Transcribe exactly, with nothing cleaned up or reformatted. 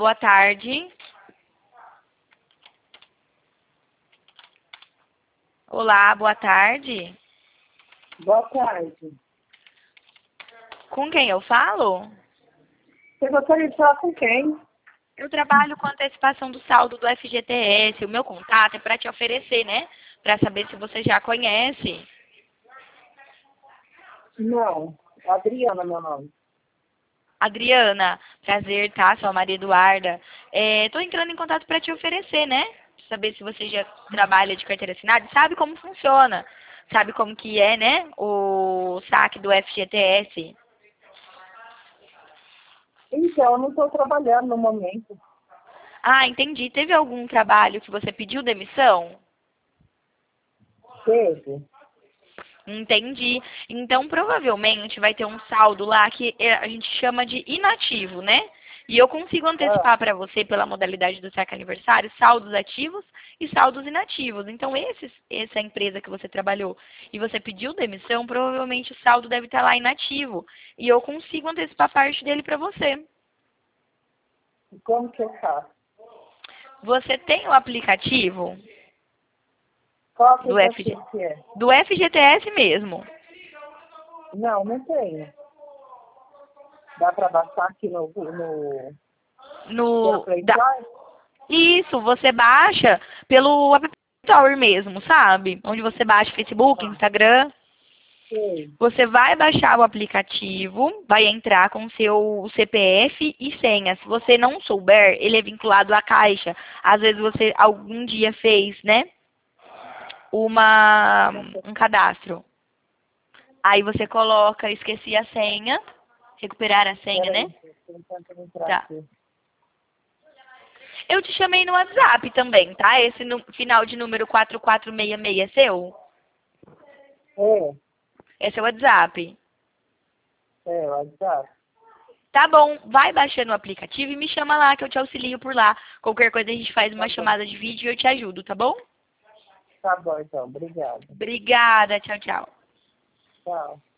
boa tarde. Olá, boa tarde. Boa tarde. Com quem eu falo? Você gostaria de falar com quem? Eu trabalho com antecipação do saldo do F G T S. O meu contato é para te oferecer, né? Para saber se você já conhece. Não, Adriana, meu nome. Adriana, prazer, tá? Sou a Maria Eduarda. É, tô entrando em contato para te oferecer, né? Saber se você já trabalha de carteira assinada, sabe como funciona. Sabe como que é, né? O saque do F G T S. Então, eu não estou trabalhando no momento. Ah, entendi. Teve algum trabalho que você pediu demissão? Teve? Entendi. Então, provavelmente vai ter um saldo lá que é- a gente chama de inativo, né? E eu consigo Ah, antecipar para você, pela modalidade do saque aniversário, saldos ativos e saldos inativos. Então, esses, essa empresa que você trabalhou e você pediu demissão, provavelmente o saldo deve estar lá inativo. E eu consigo antecipar parte dele para você. e como que eu faço? Você tem o aplicativo Qual do F G, aplicativo que é? do F G T S mesmo? Não, não tenho. Dá para baixar aqui no, no pela No, Play da, Store? Isso, você baixa pelo App Store mesmo, sabe? Onde você baixa Facebook, Ah, Instagram. sei. Você vai baixar o aplicativo, vai entrar com o seu C P F e senha. Se você não souber, ele é vinculado à Caixa. Às vezes você algum dia fez, né? Uma, um cadastro. Aí você coloca, esqueci a senha, recuperar a senha, né? Peraí, estou tentando entrar Tá. aqui. Eu te chamei no WhatsApp também, tá? Esse no, final de número quatro quatro seis seis é seu? É, Esse é o WhatsApp. é, WhatsApp. Tá bom, vai baixando o aplicativo e me chama lá que eu te auxilio por lá. Qualquer coisa a gente faz Tá uma bom. chamada de vídeo e eu te ajudo, tá bom? Tá bom, então. Obrigada. Obrigada, tchau, tchau. Tchau.